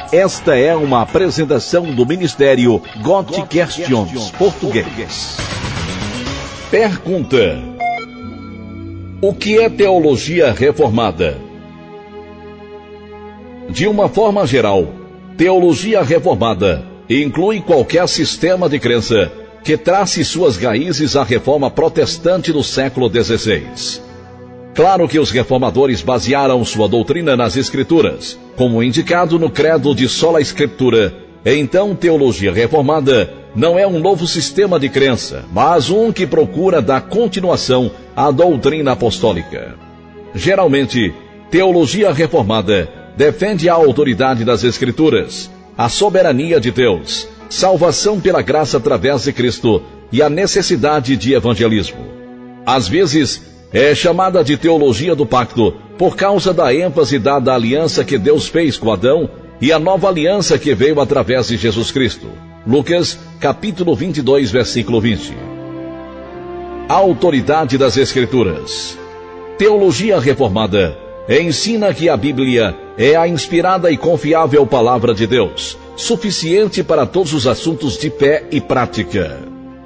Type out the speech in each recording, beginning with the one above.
Esta é uma apresentação do Ministério God Questions Português. Pergunta: o que é teologia reformada? De uma forma geral, teologia reformada inclui qualquer sistema de crença que trace suas raízes à reforma protestante do século XVI. Claro que os reformadores basearam sua doutrina nas Escrituras, como indicado no credo de sola Escritura. Então, teologia reformada não é um novo sistema de crença, mas um que procura dar continuação à doutrina apostólica. Geralmente, teologia reformada defende a autoridade das Escrituras, a soberania de Deus, salvação pela graça através de Cristo e a necessidade de evangelismo. Às vezes, é chamada de teologia do pacto por causa da ênfase dada à aliança que Deus fez com Adão e a nova aliança que veio através de Jesus Cristo. Lucas, capítulo 22, versículo 20. A autoridade das Escrituras. Teologia reformada ensina que a Bíblia é a inspirada e confiável palavra de Deus, suficiente para todos os assuntos de fé e prática.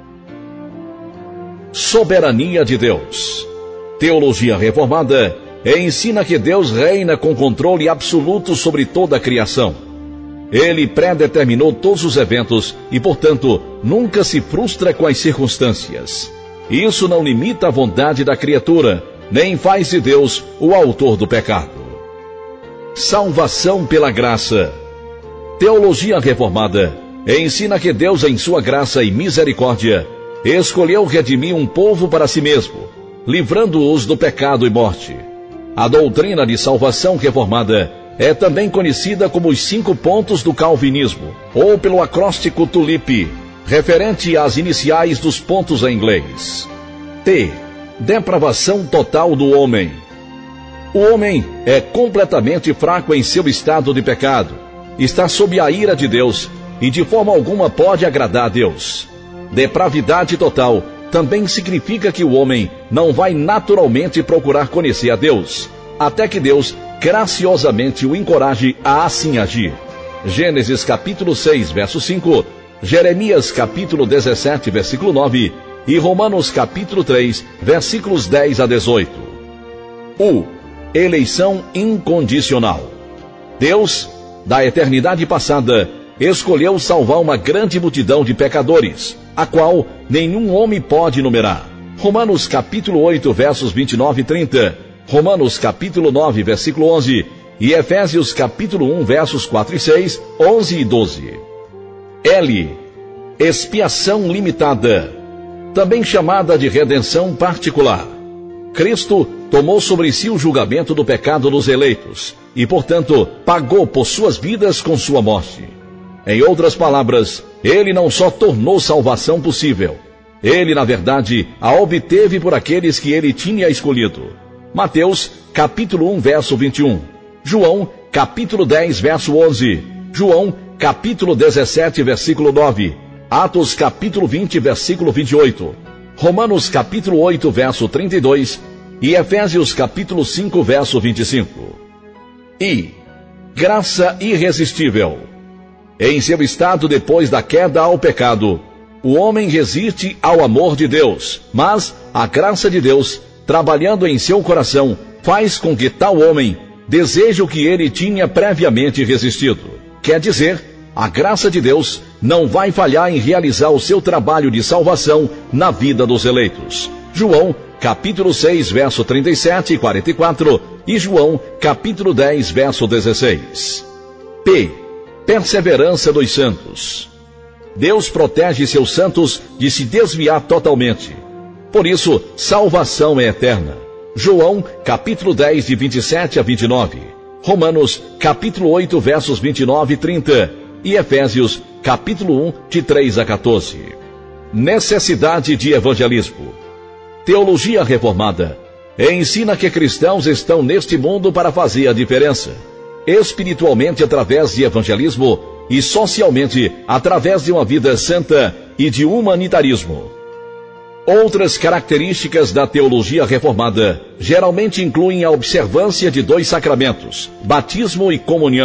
Soberania de Deus. Teologia reformada ensina que Deus reina com controle absoluto sobre toda a criação. Ele predeterminou todos os eventos e, portanto, nunca se frustra com as circunstâncias. Isso não limita a vontade da criatura, nem faz de Deus o autor do pecado. Salvação pela graça. Teologia reformada ensina que Deus, em sua graça e misericórdia, escolheu redimir um povo para si mesmo, livrando-os do pecado e morte. A doutrina de salvação reformada é também conhecida como os 5 pontos do calvinismo, ou pelo acróstico TULIP, referente às iniciais dos pontos em inglês. T. Depravação total do homem. O homem é completamente fraco em seu estado de pecado, está sob a ira de Deus e de forma alguma pode agradar a Deus. Depravidade total também significa que o homem não vai naturalmente procurar conhecer a Deus, até que Deus graciosamente o encoraje a assim agir. Gênesis capítulo 6, verso 5, Jeremias capítulo 17, versículo 9 e Romanos capítulo 3, versículos 10 a 18. Eleição incondicional. Deus, da eternidade passada, escolheu salvar uma grande multidão de pecadores, a qual nenhum homem pode numerar. Romanos capítulo 8, versos 29 e 30, Romanos capítulo 9, versículo 11 e Efésios capítulo 1, versos 4 e 6, 11 e 12. Expiação limitada, também chamada de redenção particular. Cristo tomou sobre si o julgamento do pecado dos eleitos e, portanto, pagou por suas vidas com sua morte. Em outras palavras, ele não só tornou salvação possível, ele, na verdade, a obteve por aqueles que ele tinha escolhido. Mateus, capítulo 1, verso 21. João, capítulo 10, verso 11. João, capítulo 17, versículo 9. Atos, capítulo 20, versículo 28. Romanos, capítulo 8, verso 32. E Efésios, capítulo 5, verso 25. Graça irresistível. Em seu estado depois da queda ao pecado, o homem resiste ao amor de Deus, mas a graça de Deus, trabalhando em seu coração, faz com que tal homem deseje o que ele tinha previamente resistido. Quer dizer, a graça de Deus não vai falhar em realizar o seu trabalho de salvação na vida dos eleitos. João, capítulo 6, verso 37 e 44, e João, capítulo 10, verso 16. Perseverança dos santos. Deus protege seus santos de se desviar totalmente. Por isso, salvação é eterna. João, capítulo 10, de 27 a 29. Romanos, capítulo 8, versos 29 e 30. E Efésios, capítulo 1, de 3 a 14. Necessidade de evangelismo. Teologia reformada ensina que cristãos estão neste mundo para fazer a diferença, espiritualmente através de evangelismo e socialmente através de uma vida santa e de humanitarismo. Outras características da teologia reformada geralmente incluem a observância de 2 sacramentos, batismo e comunhão,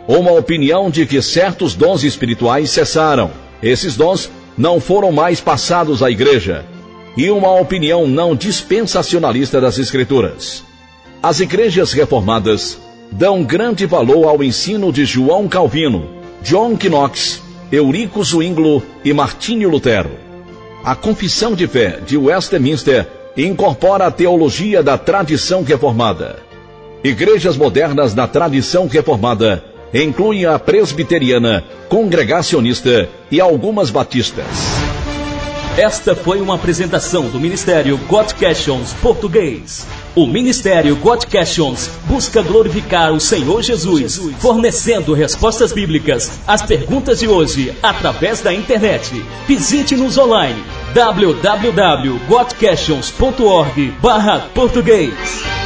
uma opinião de que certos dons espirituais cessaram. Esses dons não foram mais passados à igreja. E uma opinião não dispensacionalista das Escrituras. As igrejas reformadas dão grande valor ao ensino de João Calvino, John Knox, Eurico Zwingli e Martinho Lutero. A Confissão de Fé de Westminster incorpora a teologia da tradição reformada. Igrejas modernas da tradição reformada incluem a presbiteriana, congregacionista e algumas batistas. Esta foi uma apresentação do Ministério Got Questions Português. O Ministério Got Questions busca glorificar o Senhor Jesus, fornecendo respostas bíblicas às perguntas de hoje através da internet. Visite-nos online www.gotquestions.org/português.